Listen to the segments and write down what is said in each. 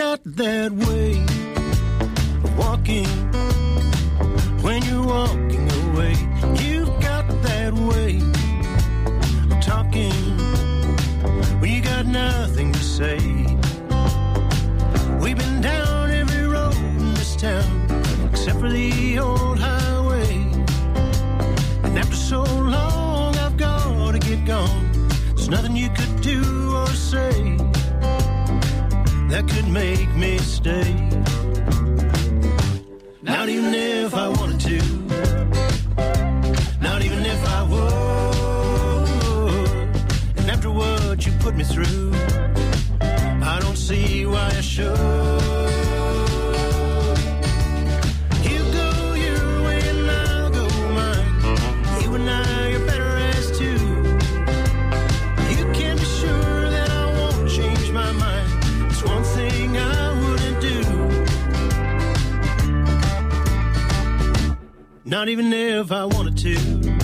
got that way of walking when you're walking away. You've got that way of talking when you got nothing to say. We've been down every road in this town except for the old highway. And after so long I've got to get gone. There's nothing you could do or say that could make me stay. Not even if I wanted to. Not even if I would. And after what you put me through, I don't see why I should. You go your way and I'll go mine. You and I are better as two. You can be sure that I won't change my mind. It's one thing I wouldn't do. Not even if I wanted to.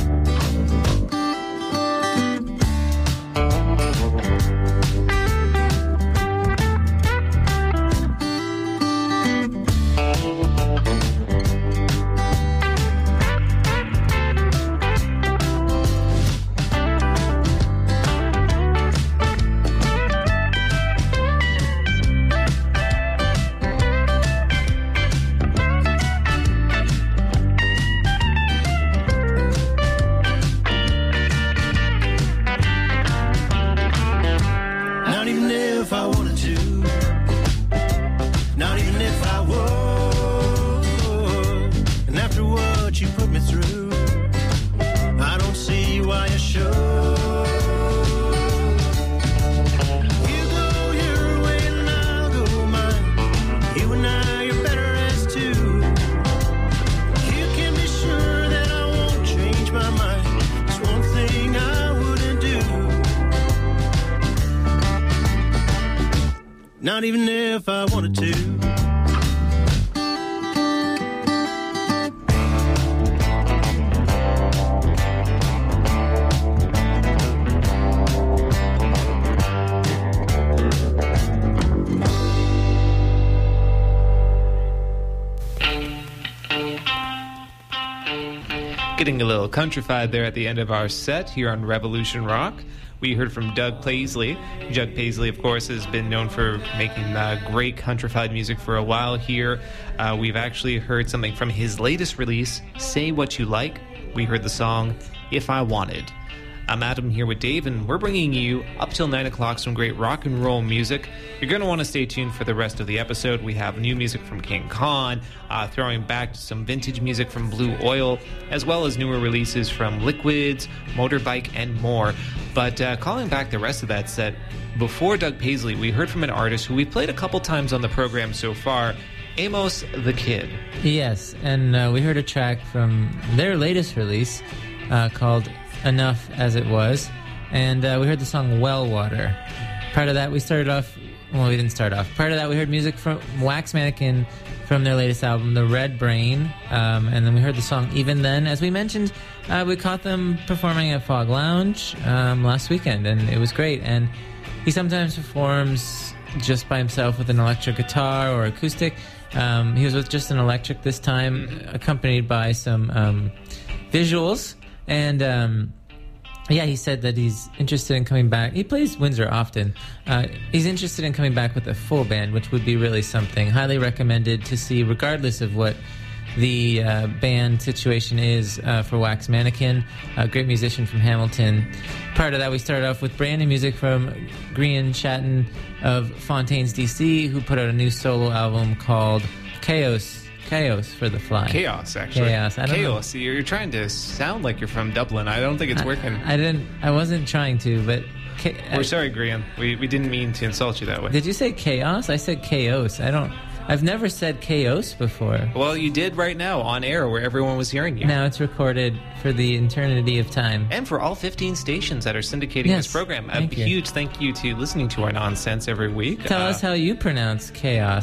Not even if I wanted to. Getting a little countrified there at the end of our set here on Revolution Rock. We heard from Doug Paisley. Doug Paisley, of course, has been known for making great countrified music for a while here. We've actually heard something from his latest release, Say What You Like. We heard the song, If I Wanted. I'm Adam here with Dave, and we're bringing you up till 9 o'clock some great rock and roll music. You're going to want to stay tuned for the rest of the episode. We have new music from King Khan, throwing back to some vintage music from Blue Oil, as well as newer releases from Liquids, Motorbike, and more. But calling back the rest of that set, before Doug Paisley, we heard from an artist who we've played a couple times on the program so far, Amos the Kid. Yes, and we heard a track from their latest release called Enough As It Was, and we heard the song Well Water. Part of that we started off, well, we didn't start off. Part of that we heard music from Wax Mannequin from their latest album, The Red Brain, and then we heard the song Even Then. As we mentioned, we caught them performing at Fog Lounge last weekend, and it was great. And he sometimes performs just by himself with an electric guitar or acoustic. He was with just an electric this time, accompanied by some visuals. And yeah, he said that he's interested in coming back. He plays Windsor often. He's interested in coming back with a full band, which would be really something. Highly recommended to see, regardless of what the band situation is for Wax Mannequin. A great musician from Hamilton. Part of that, we started off with brand new music from Grian Chatton of Fontaines DC, who put out a new solo album called Chaos for the Fly. Chaos, actually. Chaos. I don't know. You're trying to sound like you're from Dublin. I don't think it's working. I wasn't trying to, but... We're sorry, Grian. We didn't mean to insult you that way. Did you say chaos? I said chaos. I've never said chaos before. Well, you did right now on air where everyone was hearing you. Now it's recorded for the eternity of time. And for all 15 stations that are syndicating this program. A huge thank you to listening to our nonsense every week. Tell us how you pronounce chaos.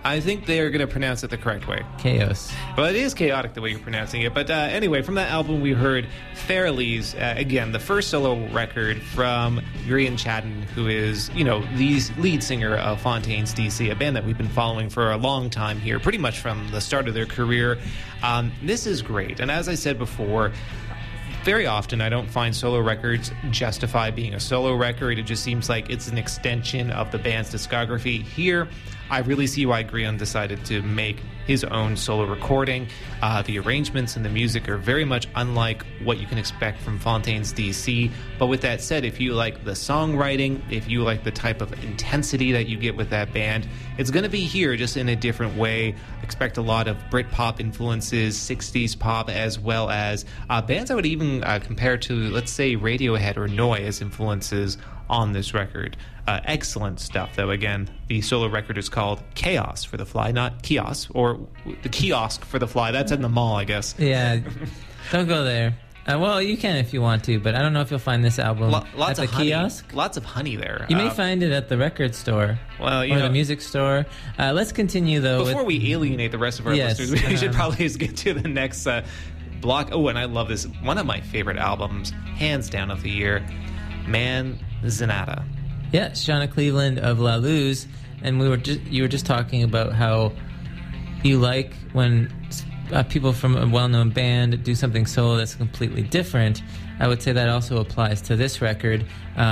I think they are going to pronounce it the correct way. Chaos. Well, it is chaotic the way you're pronouncing it. But anyway, from that album, we heard Fairlies, again, the first solo record from Grian Chaddon, who is, the lead singer of Fontaines DC, a band that we've been following for a long time here, pretty much from the start of their career. This is great. And as I said before, very often I don't find solo records justify being a solo record. It just seems like it's an extension of the band's discography. Here, I really see why Grian decided to make his own solo recording. The arrangements and the music are very much unlike what you can expect from Fontaines DC. But with that said, if you like the songwriting, if you like the type of intensity that you get with that band, it's going to be here just in a different way. Expect a lot of Britpop influences, 60s pop, as well as bands I would even compare to, let's say, Radiohead or Noi as influences on this record. Excellent stuff, though. Again, the solo record is called Chaos for the Fly, not Kiosk, or the Kiosk for the Fly. That's in the mall, I guess. Yeah, don't go there. Well, you can if you want to, but I don't know if you'll find this album at the kiosk. Lots of honey there. You may find it at the record store or the music store. Let's continue, though. Before we alienate the rest of our listeners, we should probably just get to the next block. Oh, and I love this. One of my favorite albums, hands down, of the year, Manzanata. Yeah, Shauna Cleveland of La Luz, and you were just talking about how you like when people from a well-known band do something solo that's completely different. I would say that also applies to this record.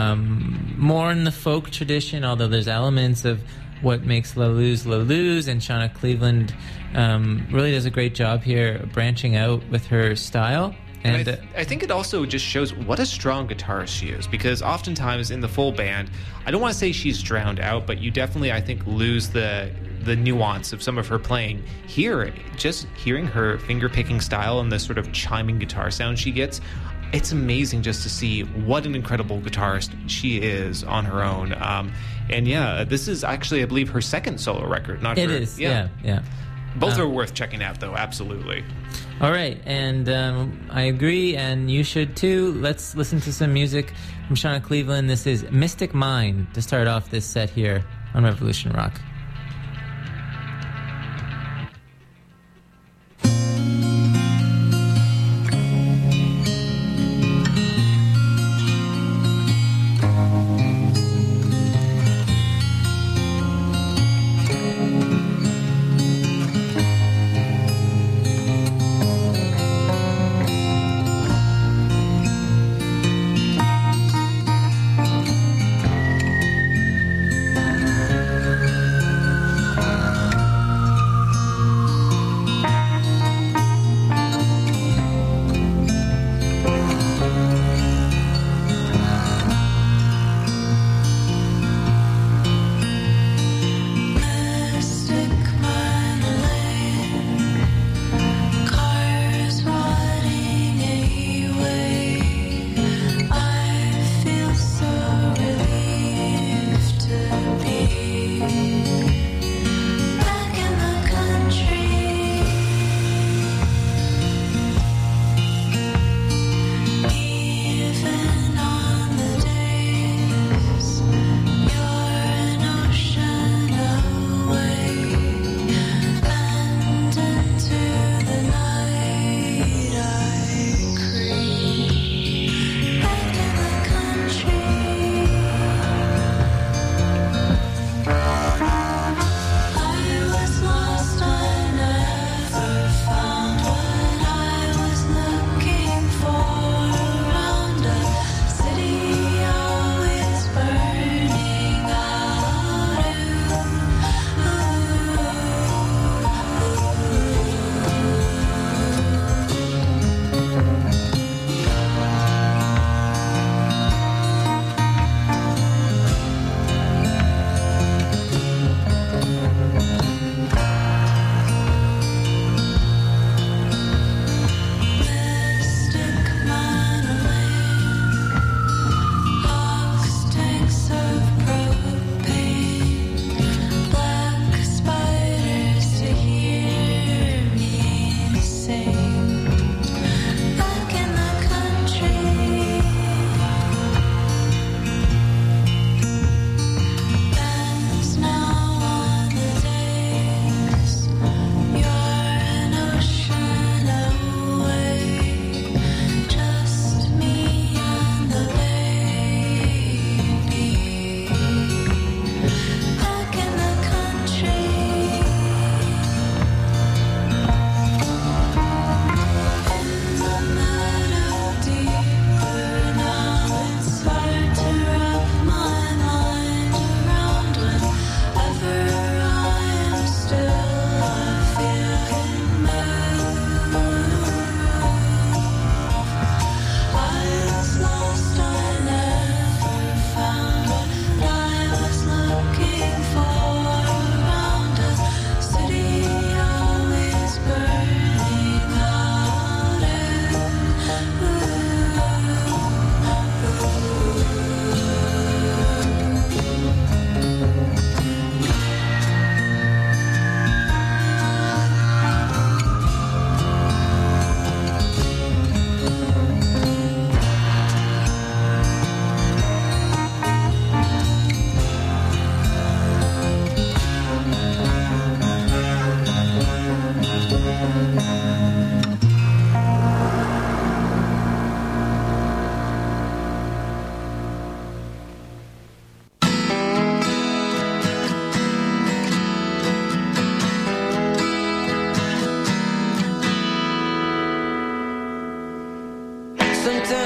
More in the folk tradition, although there's elements of what makes La Luz, and Shauna Cleveland really does a great job here branching out with her style. And I think it also just shows what a strong guitarist she is, because oftentimes in the full band, I don't want to say she's drowned out, but you definitely, I think, lose the nuance of some of her playing. Here, just hearing her finger-picking style and the sort of chiming guitar sound she gets, it's amazing just to see what an incredible guitarist she is on her own. And yeah, this is actually, I believe, her second solo record. It is, yeah. Both are worth checking out, though, absolutely. All right, and I agree, and you should too. Let's listen to some music from Shauna Cleveland. This is Mystic Mind to start off this set here on Revolution Rock.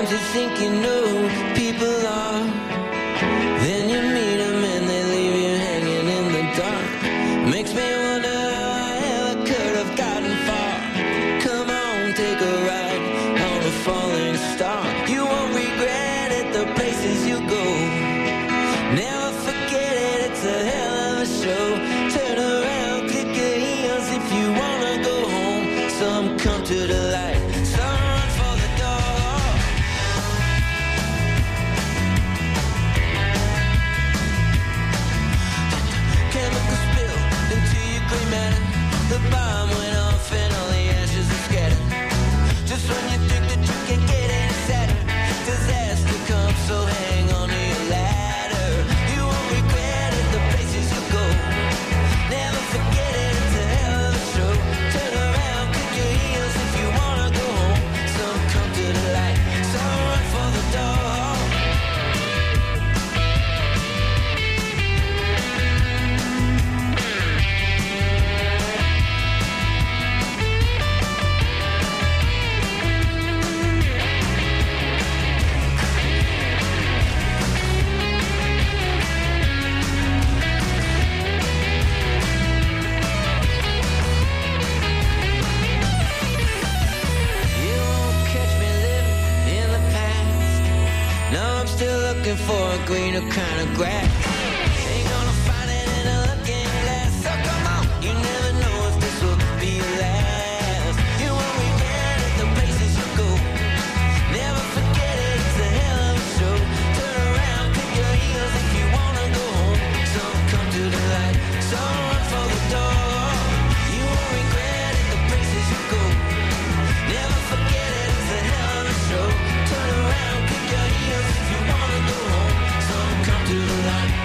Sometimes you think you know who people are, then you meet them and they leave you hanging in the dark. Makes me wonder how I ever could have gotten far. Come on, take a ride on a falling star. You won't regret it, the places you go. Never forget it, it's a hell of a show. Turn around, click your heels if you wanna go home. Some come to the light, some run for the door. Chemical spill into your gray matter. The bomb went off and all the ashes are scattered. Just when you think that you can get any sadder, disaster comes, so hang on to your ladder. You won't regret it, the places you go. Never forget it, it's a hell of a show. Turn around, kick your heels if you wanna go home. Some come to the light, some run for the door. You won't catch me living in the past. No, I'm still looking for a greener kind of grass. Ain't gonna find it in a looking glass. So come on, you never know if this will be your last. You won't regret it, the places you go. Never forget it, it's a hell of a show. Turn around, pick your heels if you wanna go home. Some come to the light, some run for the door. You won't regret it, the places you go. Never forget it, it's a hell of a show. Turn around, kick your heels if you wanna go home. Some come to the light,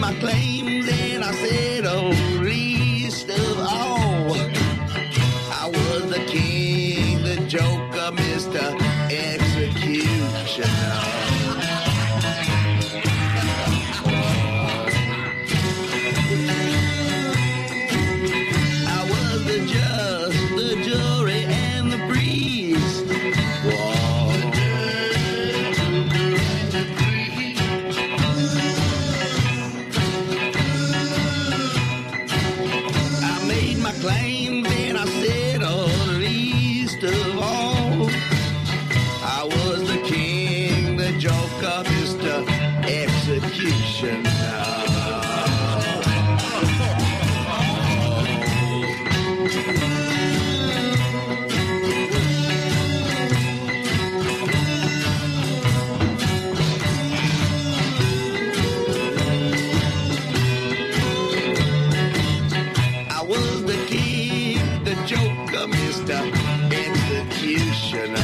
my claims and I settled least of all. I was the king, the joker, Mr. Executioner. I was the judge, the jury, and the priest. I made my claims and I settled least of all. I was the king, the joker, Mr. Executioner. I was the king, the joker, Mr. Executioner.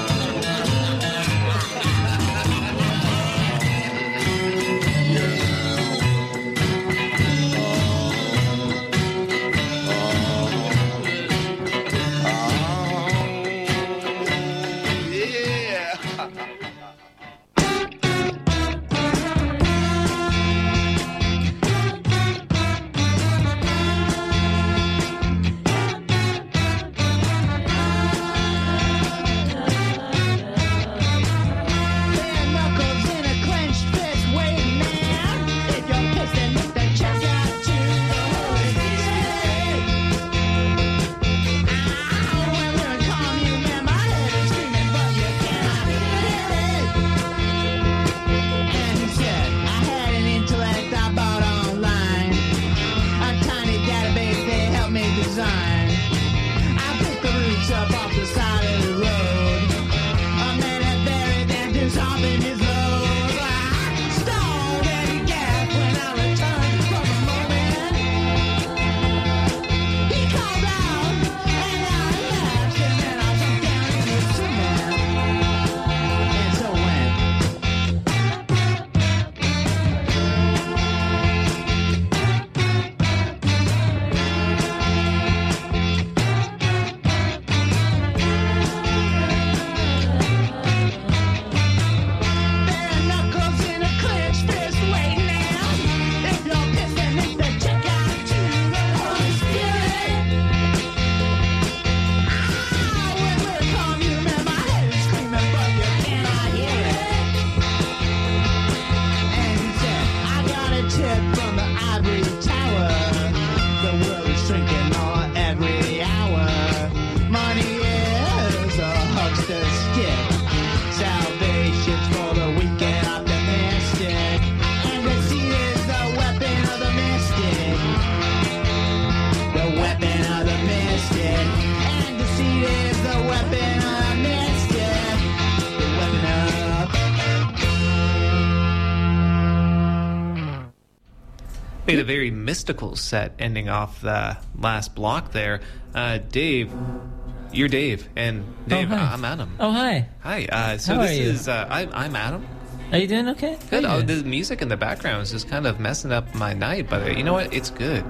We had a very mystical set ending off the last block there. Dave, you're Dave, and Dave, I'm Adam. Oh, hi. Hi. So How this are you? is I'm Adam. Are you doing okay? Good. How Oh, you the doing? music in the background is just kind of messing up my night, but you know what? It's good.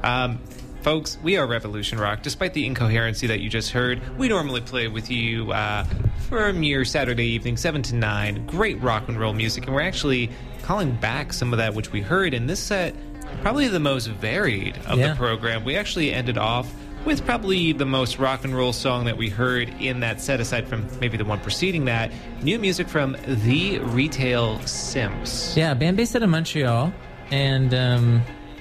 Folks, we are Revolution Rock. Despite the incoherency that you just heard, we normally play with you from your Saturday evening, 7 to 9. Great rock and roll music, and we're actually calling back some of that which we heard in this set. Probably the most varied of the program. We actually ended off with probably the most rock and roll song that we heard in that set, aside from maybe the one preceding that. New music from The Retail Simps. Yeah, band based out of Montreal, and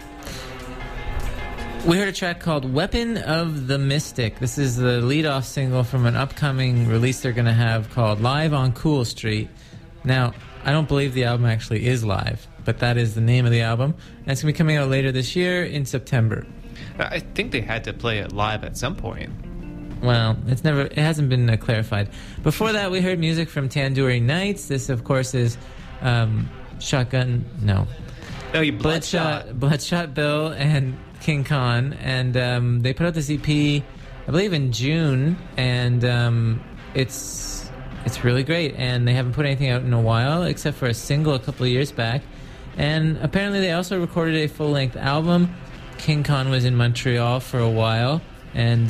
we heard a track called Weapon of the Mystic. This is the lead-off single from an upcoming release they're going to have called Live on Cool Street. Now, I don't believe the album actually is live, but that is the name of the album, and it's going to be coming out later this year in September. I think they had to play it live at some point. Well, it hasn't been clarified. Before that, we heard music from Tandoori Nights. This, of course, is Bloodshot Bill and King Khan, and they put out this EP, I believe, in June, and it's really great. And they haven't put anything out in a while, except for a single a couple of years back. And apparently they also recorded a full-length album. King Khan was in Montreal for a while, and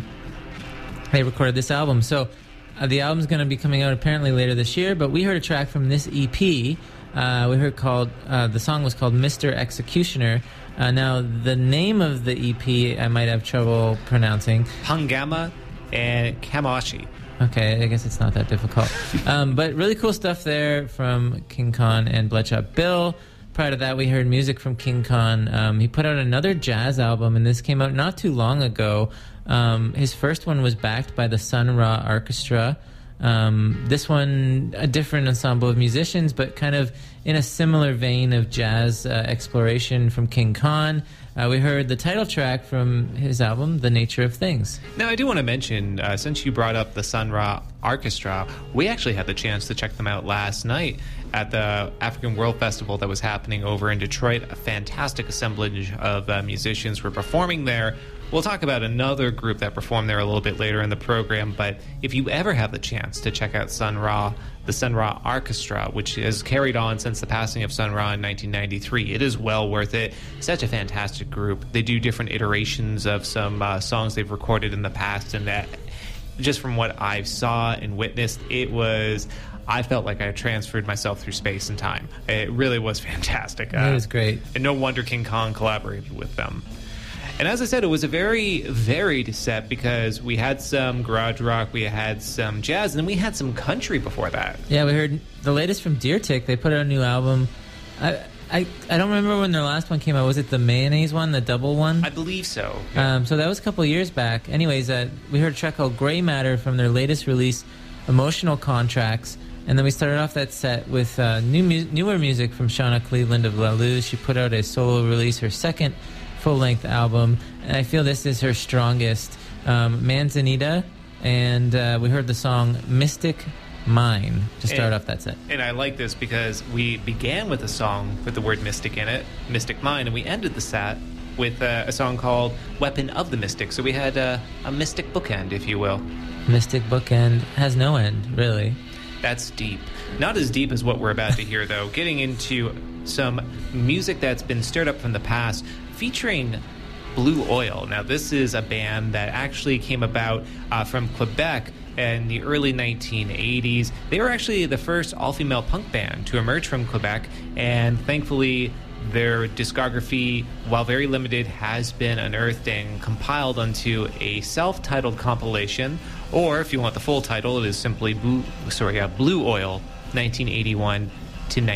they recorded this album. So the album's going to be coming out apparently later this year, but we heard a track from this EP. We heard the song was called Mr. Executioner. Now, the name of the EP I might have trouble pronouncing. Hangama and Kamashi. Okay, I guess it's not that difficult. But really cool stuff there from King Khan and Bloodshot Bill. Prior to that, we heard music from King Khan. He put out another jazz album, and this came out not too long ago. His first one was backed by the Sun Ra Orchestra. This one, a different ensemble of musicians, but kind of in a similar vein of jazz exploration from King Khan. We heard the title track from his album, The Nature of Things. Now, I do want to mention, since you brought up the Sun Ra Orchestra, we actually had the chance to check them out last night at the African World Festival that was happening over in Detroit. A fantastic assemblage of musicians were performing there. We'll talk about another group that performed there a little bit later in the program, but if you ever have the chance to check out Sun Ra, the Sun Ra Orchestra, which has carried on since the passing of Sun Ra in 1993, it is well worth it. Such a fantastic group. They do different iterations of some songs they've recorded in the past, and that, just from what I saw and witnessed, I felt like I transferred myself through space and time. It really was fantastic. It was great. And no wonder King Kong collaborated with them. And as I said, it was a very varied set because we had some garage rock, we had some jazz, and then we had some country before that. Yeah, we heard the latest from Deer Tick. They put out a new album. I don't remember when their last one came out. Was it the Mayonnaise one, the double one? I believe so. Yeah. So that was a couple of years back. Anyways, we heard a track called Gray Matter from their latest release, Emotional Contracts. And then we started off that set with newer music from Shauna Cleveland of La Luz. She put out a solo release, her second full-length album, and I feel this is her strongest. Manzanita, and we heard the song Mystic Mine to start off that set. And I like this because we began with a song with the word mystic in it, Mystic Mine, and we ended the set with a song called Weapon of the Mystic. So we had a mystic bookend, if you will. Mystic bookend has no end, really. That's deep. Not as deep as what we're about to hear, though. Getting into some music that's been stirred up from the past, featuring Blue Oil. Now, this is a band that actually came about from Quebec in the early 1980s. They were actually the first all-female punk band to emerge from Quebec, and thankfully their discography, while very limited, has been unearthed and compiled onto a self-titled compilation, or if you want the full title, it is simply Blue Oil, 1981 to